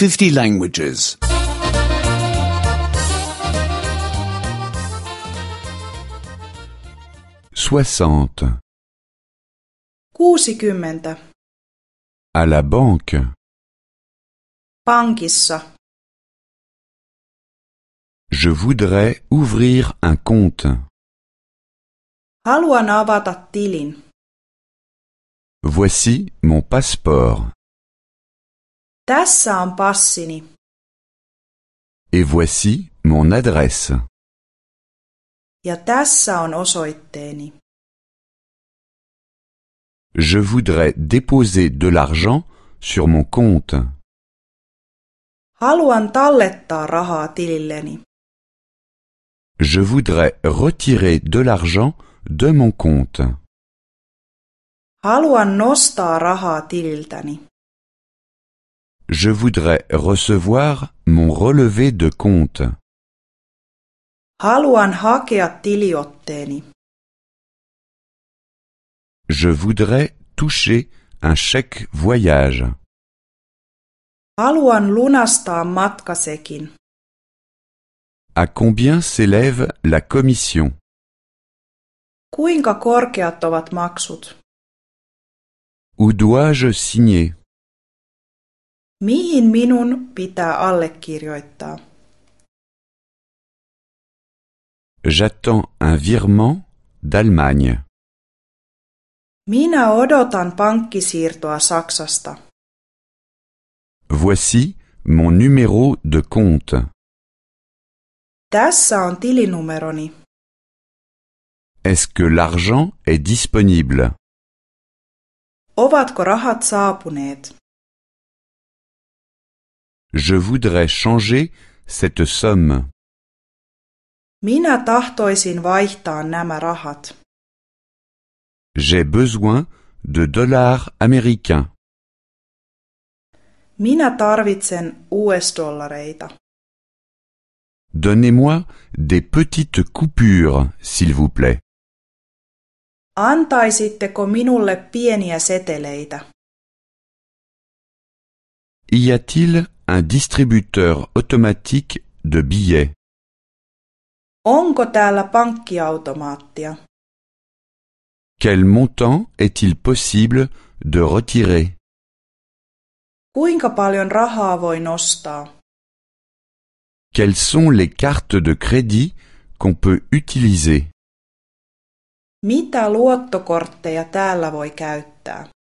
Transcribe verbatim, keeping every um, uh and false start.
fifty languages. Soixante. kuusikymmentä. À la banque. Pankissa. Je voudrais ouvrir un compte. Haluan avata tilin. Voici mon passeport. Tässä on passini. Et voici mon adresse. Ja tässä on osoitteeni. Je voudrais déposer de l'argent sur mon compte. Haluan tallettaa rahaa tililleni. Je voudrais retirer de l'argent de mon compte. Haluan nostaa rahaa tililtäni. Je voudrais recevoir mon relevé de compte. Haluan hakea tiliotteeni. Je voudrais toucher un chèque voyage. Haluan lunastaa matkasekin. À combien s'élève la commission? Kuinka korkeat ovat maksut? Où dois-je signer? Mihin minun pitää allekirjoittaa? J'attends un virement d'Allemagne. Minä odotan pankkisiirtoa Saksasta. Voici mon numéro de compte. Tässä on tilinumeroni. Est-ce que l'argent est disponible? Ovatko rahat saapuneet? Je voudrais changer cette somme. Minä tahtoisin vaihtaa nämä rahat. J'ai besoin de dollars américains. Minä tarvitsen U S-dollareita. Donnez-moi des petites coupures, s'il vous plaît. Antaisitteko minulle pieniä seteleitä? Y a-t-il un distributeur automatique de billets? Onko täällä pankkiautomaattia? Quel montant est-il possible de retirer? Kuinka paljon rahaa voi nostaa? Quelles sont les cartes de crédit qu'on peut utiliser? Mitä luottokortteja täällä voi käyttää?